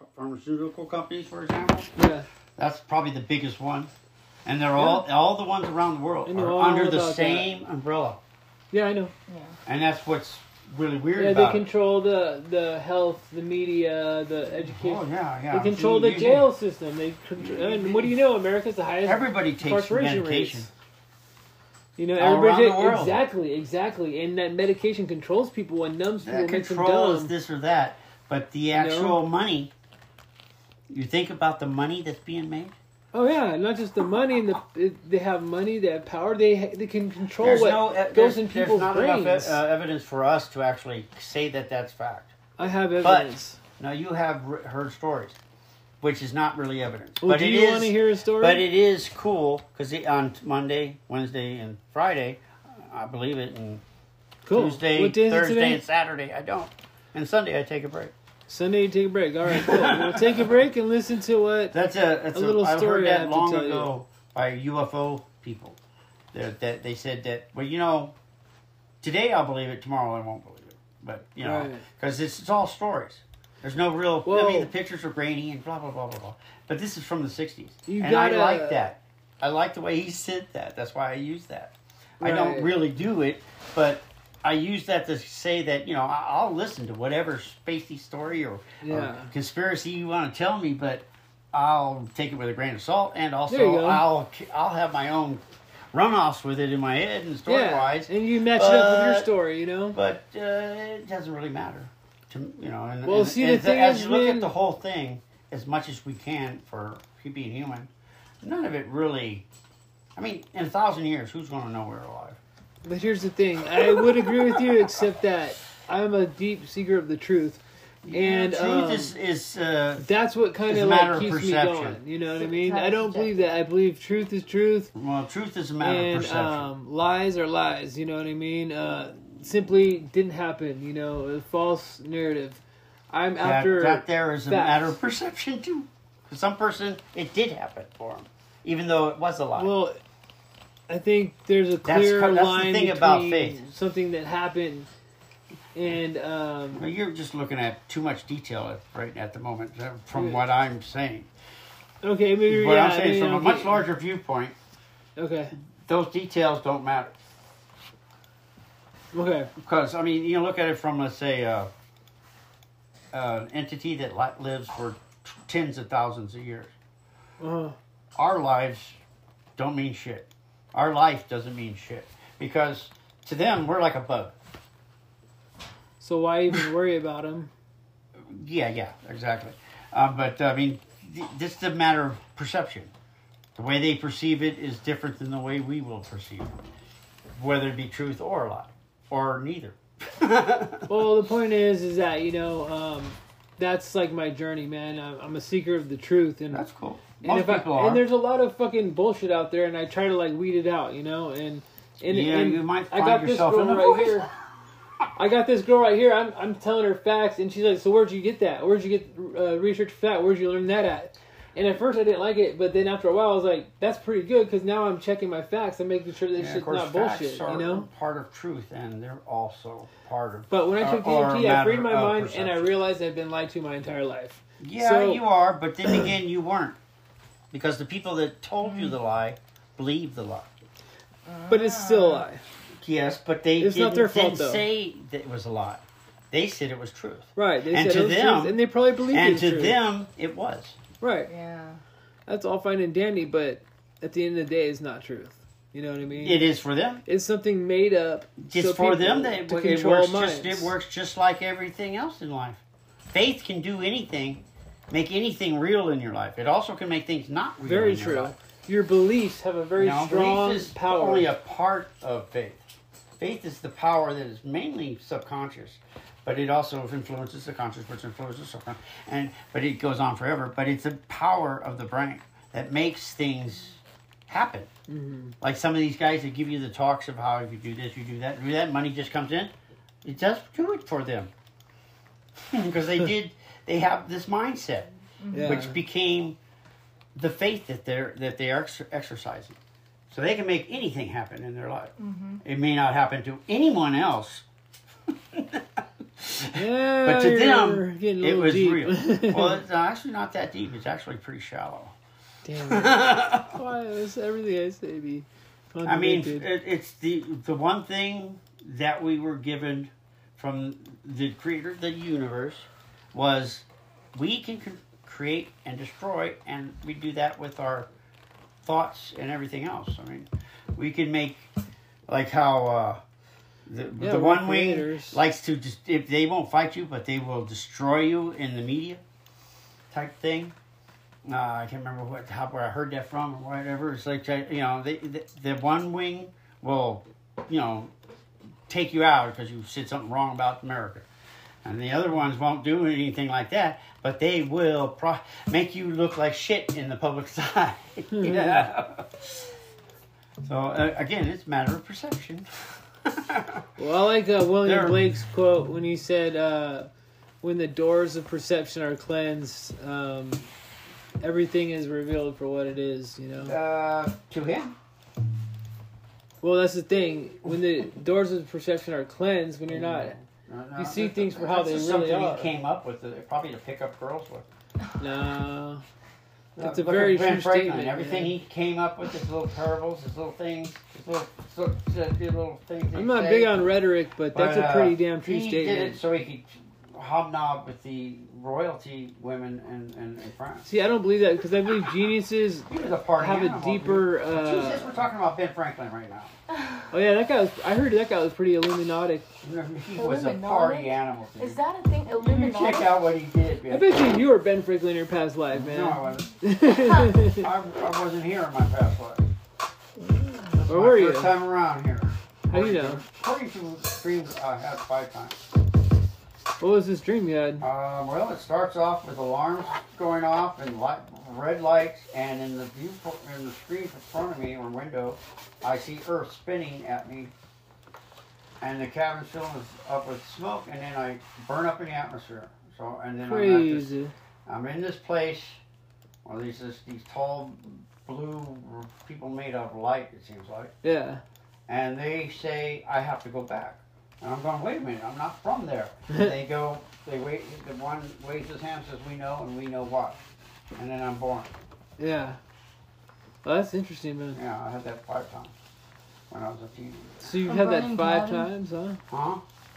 pharmaceutical companies, for example. Yeah. That's probably the biggest one. And they're all the ones around the world are under the same umbrella. Yeah, I know. Yeah. And that's what's really weird Yeah, about they control the health, the media, the education. Oh, yeah. They control the jail system. And what do you know? America's the highest Everybody takes incarceration medication. rates. You know, All everybody around the world. exactly. And that medication controls people and numbs people, That makes them controls dumb. this or that. But the actual money, you think about the money that's being made? Oh yeah, not just the money and they have money, they have power, they can control what goes in people's brains. There's not enough evidence for us to actually say that that's fact. I have evidence. But now you have heard stories, which is not really evidence. Well, but do you want to hear a story? But it is cool because on Monday, Wednesday, and Friday, I believe it, and Tuesday, Thursday, and Saturday I don't, and Sunday I take a break. Sunday, you take a break. All right, cool. We'll take a break and listen to what That's a little story I I heard that have to long tell ago by UFO people. That they said that. Well, you know, today I'll believe it. Tomorrow I won't believe it. But you know, because it's all stories. There's no real. Well, I mean, the pictures are grainy and blah blah blah blah blah. But this is from the '60s, and gotta, I like that. I like the way he said that. That's why I use that. I don't really do it, but I use that to say that, you know, I'll listen to whatever spacey story or conspiracy you want to tell me, but I'll take it with a grain of salt, and also I'll have my own runoffs with it in my head and story-wise. And you match it up with your story, you know? But it doesn't really matter, you know. And, well, see, the thing as is, you look at the whole thing, as much as we can for being human, none of it really... I mean, in 1,000 years, who's going to know we're alive? But here's the thing. I would agree with you, except that I'm a deep seeker of the truth. And truth is that's what kind of like keeps me going. You know what I mean? I don't believe that. I believe truth is truth. Well, truth is a matter of perception. Lies are lies. You know what I mean? Simply didn't happen. You know, a false narrative. I'm after that there is a matter of perception too. For some person, it did happen for him, even though it was a lie. Well, I think there's a clear line the thing between about faith. Something that happened and... well, you're just looking at too much detail right at the moment from what I'm saying. Okay, maybe... What I'm saying from a much larger viewpoint, okay, those details don't matter. Okay. Because, I mean, you look at it from, let's say, an entity that lives for tens of thousands of years. Our lives don't mean shit. Our life doesn't mean shit. Because to them, we're like a bug. So why even worry about them? Yeah, exactly. But, I mean, this is a matter of perception. The way they perceive it is different than the way we will perceive it. Whether it be truth or a lie. Or neither. Well, the point is that, you know, that's like my journey, man. I'm a seeker of the truth. And that's cool. Most people are. And there's a lot of fucking bullshit out there, and I try to, like, weed it out, you know? And you might find yourself in the right voice. here. I got this girl right here. I'm telling her facts, and she's like, "So where'd you get that? Where'd you get research for that? Where'd you learn that at?" And at first I didn't like it, but then after a while I was like, "That's pretty good," because now I'm checking my facts and making sure that shit's not bullshit. Are you know, part of truth, and they're also part of. But when I took DMT, I freed my mind, and I realized I've been lied to my entire life. Yeah, you are, but then again, you weren't, because the people that told you the lie believed the lie. But it's still a lie. Yes, but they didn't say that it was a lie. They said it was truth. Right. They said it was truth, and they probably believed it was truth. And to them, it was. Right. Yeah. That's all fine and dandy, but at the end of the day, it's not truth. You know what I mean? It is for them. It's something made up. It's for them. It works just like everything else in life. Faith can do anything, make anything real in your life. It also can make things not real. Very true. Your beliefs have a very strong belief is power. Only a part of faith. Faith is the power that is mainly subconscious, but it also influences the conscious, which influences the subconscious, but it goes on forever. But it's the power of the brain that makes things happen. Mm-hmm. Like some of these guys that give you the talks of how if you do this, you do that, money just comes in. It does do it for them because they have this mindset, which became the faith that they are exercising. So they can make anything happen in their life. Mm-hmm. It may not happen to anyone else. Yeah, But to you're them, getting a it little was deep. real. Well, it's actually not that deep. It's actually pretty shallow. Damn. Why is everything I say be I mean, contradicted? it's the one thing that we were given from the creator of the universe was we can create and destroy, and we do that with our thoughts and everything else. I mean, we can make, like how the we're one wing creators. likes to just, if they won't fight you, but they will destroy you in the media type thing. I can't remember where I heard that from or whatever. It's like, the one wing will, take you out because you said something wrong about America. And the other ones won't do anything like that, but they will make you look like shit in the public eye. Yeah. So, again, it's a matter of perception. Well, I like William There- Blake's quote when he said, when the doors of perception are cleansed, everything is revealed for what it is, To him? Well, that's the thing. When the doors of perception are cleansed, when you're not... You see things for how they That's really something are. he came up with, probably to pick up girls with. No. That's a Look very at Ben true Franklin. statement. Everything man. he came up with, his little parables, his little things, his little things. I'm not big on rhetoric, but that's a pretty damn true he statement. did it so he could hobnob with the royalty women in France. See, I don't believe that because I believe geniuses He was a party have a animal, deeper. dude. Jesus, we're talking about Ben Franklin right now. Oh yeah, that guy was. I heard that guy was pretty Illuminati. He was a party animal. Dude. Is that a thing? You Illuminati? check out what he did. I bet you were Ben Franklin in your past life, man. No, I wasn't. I wasn't here in my past life. This is Where my were you? First time around here. How do you know? According to dreams, I had 5 times. What was this dream you had? Well, it starts off with alarms going off and red lights, and in the screen in front of me or window, I see Earth spinning at me, and the cabin's filling up with smoke, and then I burn up in the atmosphere. So, and then Crazy. I'm in this place. Well, these tall blue people made of light. It seems like. Yeah. And they say, I have to go back. And I'm going, wait a minute, I'm not from there. They wait, the one waves his hand, says, we know, and we know what. And then I'm born. Yeah. Well, that's interesting, man. Yeah, I had that 5 times when I was a teenager. So you've A had that burning 5 cabin? times, huh? Huh?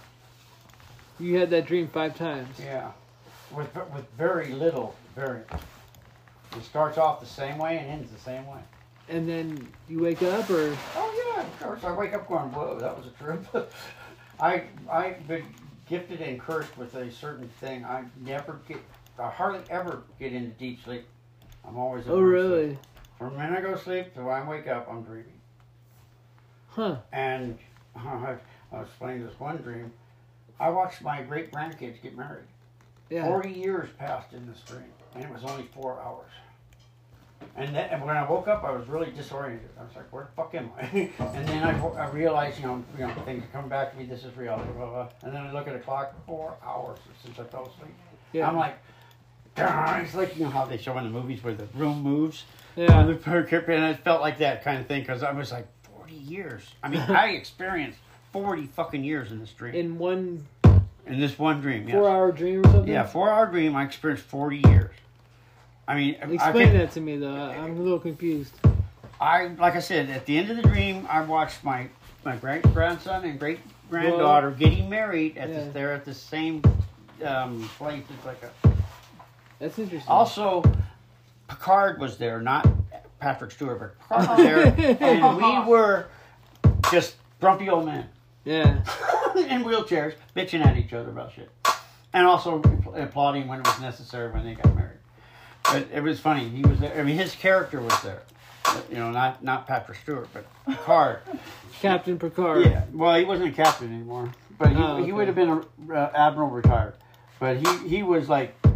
You had that dream 5 times. Yeah. With very little variance. It starts off the same way and ends the same way. And then you wake up, or Oh, yeah, of course. I wake up going, whoa, that was a trip. I've been gifted and cursed with a certain thing. I hardly ever get into deep sleep. I'm always in oh REM really? sleep. From the minute I go to sleep to when I wake up, I'm dreaming. Huh? And I'll explain this one dream. I watched my great grandkids get married. Yeah. 40 years passed in this dream, and it was only 4 hours. And when I woke up, I was really disoriented. I was like, where the fuck am I? And then I realized, things are coming back to me. This is reality, blah, blah. And then I look at the clock, 4 hours since I fell asleep. Yeah. I'm like, it's like, how they show in the movies where the room moves. Yeah. And it felt like that kind of thing because I was like, 40 years. I mean, I experienced 40 fucking years in this dream. In this one dream, yes. 4-hour dream or something? Yeah, 4-hour dream, I experienced 40 years. I mean, Explain that to me, though. I'm a little confused. Like I said, at the end of the dream, I watched my great-grandson and great-granddaughter getting married they're at the same place. It's like That's interesting. Also, Picard was there, not Patrick Stewart, but Picard was there, and we were just grumpy old men. Yeah. In wheelchairs, bitching at each other about shit. And also applauding when it was necessary when they got married. But it was funny. He was there. I mean, his character was there. Not Patrick Stewart, but Picard. Captain Picard. Yeah. Well, he wasn't a captain anymore. But he would have been an admiral retired. But he was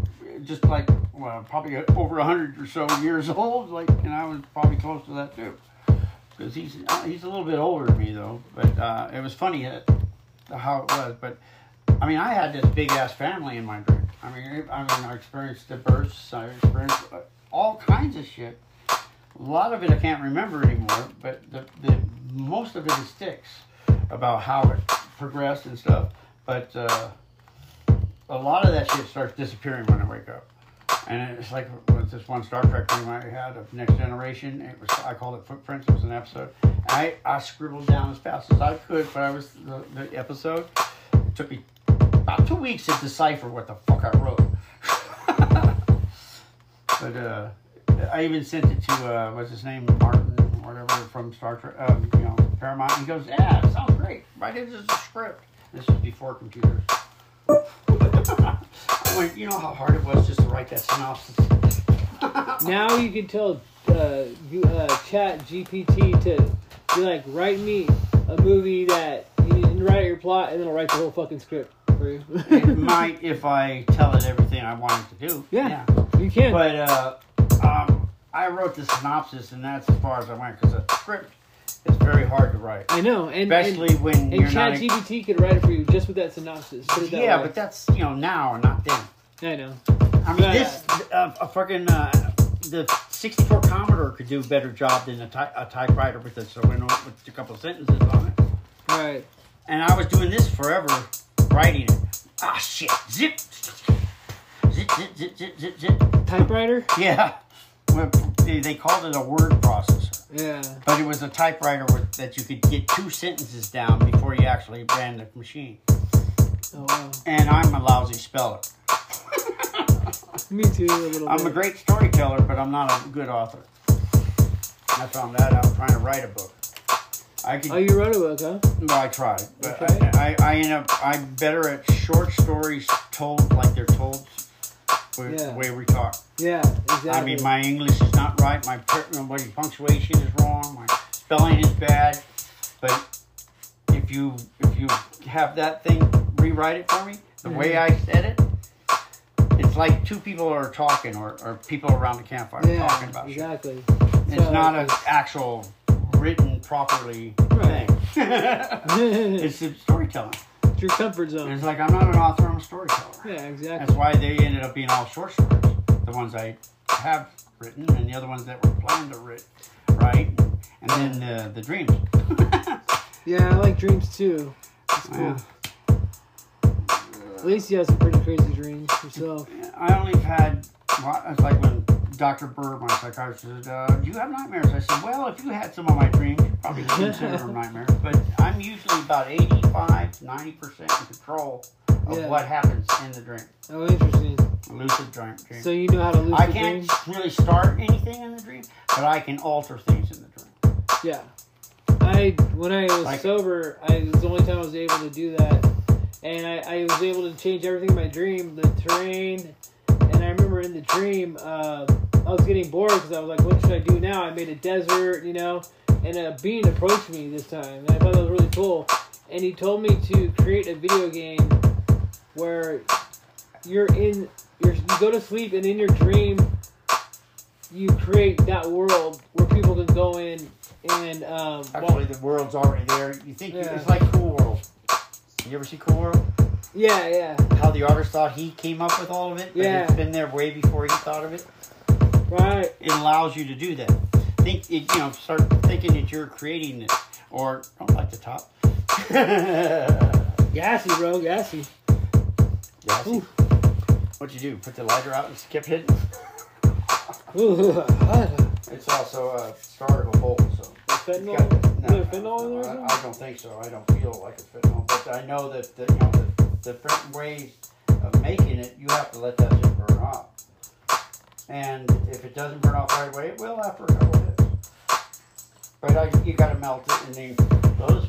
probably over 100 or so years old. And I was probably close to that too. Because he's a little bit older than me though. But it was funny how it was. But I mean, I had this big ass family in my dream. I mean, I experienced the births. I experienced all kinds of shit. A lot of it I can't remember anymore, but the most of it sticks about how it progressed and stuff. But a lot of that shit starts disappearing when I wake up. And it's like with this one Star Trek thing I had of Next Generation. It was, I called it Footprints. It was an episode. I scribbled down as fast as I could, but I was the episode. It took me about 2 weeks to decipher what the fuck I wrote. But I even sent it to what's his name, Martin, or whatever, from Star Trek, Paramount. He goes, "Yeah, it sounds great. Write it as a script." This was before computers. I went, you know how hard it was just to write that synopsis. Now you can tell Chat GPT to be like, write me a movie that you can write your plot, and then it'll write the whole fucking script for you. It might if I tell it everything I want it to do. Yeah, you can. But I wrote the synopsis, and that's as far as I went, because a script is very hard to write. I know, especially when you're not. And ChatGPT could write it for you just with that synopsis. Put it that Yeah, way. but that's now and not then. I know. I mean, this a fucking the 64 Commodore could do a better job than a typewriter with a couple of sentences on it. Right. And I was doing this forever, writing it. Ah, shit. Zip. Zip, zip, zip, zip, zip, zip. Typewriter? Yeah. Well, they called it a word processor. Yeah. But it was a typewriter that you could get 2 sentences down before you actually ran the machine. Oh, wow. And I'm a lousy speller. Me too, a little bit. I'm a great storyteller, but I'm not a good author. I found that out trying to write a book. Oh, you wrote a book, huh? Well, I tried. But Okay. I'm better at short stories told like they're told the way we talk. Yeah, exactly. I mean, my English is not right. My punctuation is wrong. My spelling is bad. But if you have that thing rewrite it for me, the way I said it, it's like 2 people are talking or people around the campfire talking about exactly. shit. It's not an actual written properly thing. It's storytelling. It's your comfort zone. And it's like, I'm not an author, I'm a storyteller. Yeah, exactly. That's why they ended up being all short stories. The ones I have written and the other ones that were planned to write. And then the dreams. Yeah, I like dreams too. It's cool. Yeah. At least you have some pretty crazy dreams yourself. I only had, it's like when Dr. Bird, my psychiatrist, said, "Do you have nightmares?" I said, "Well, if you had some of my dreams, you'd probably consider them nightmares." But I'm usually about 85 to 90% in control of what happens in the dream. Oh, interesting. A lucid dream. So you know how to lucid I can't really start anything in the dream, but I can alter things in the dream. Yeah. When I was sober, it was the only time I was able to do that. And I was able to change everything in my dream, the terrain. And I remember in the dream, I was getting bored because I was like, what should I do now? I made a desert, and a being approached me this time. And I thought that was really cool. And he told me to create a video game where you go to sleep, and in your dream, you create that world where people can go in and... Actually, the world's already there. You think it's like Cool World. You ever see Cool World? Yeah. How the artist thought he came up with all of it, but it's been there way before he thought of it. Right. It allows you to do that. Start thinking that you're creating it, or don't like the top. Gassy, bro, gassy. Gassy. What'd you do? Put the lighter out and kept hitting? Ooh. It's also a start of a bowl, so. Fentanyl? Fentanyl in there or something? I don't think so. I don't feel like it's fentanyl, but I know that the different ways of making it, you have to let that shit burn off. And if it doesn't burn off right away, it will after a couple of days. But you got to melt it, and then those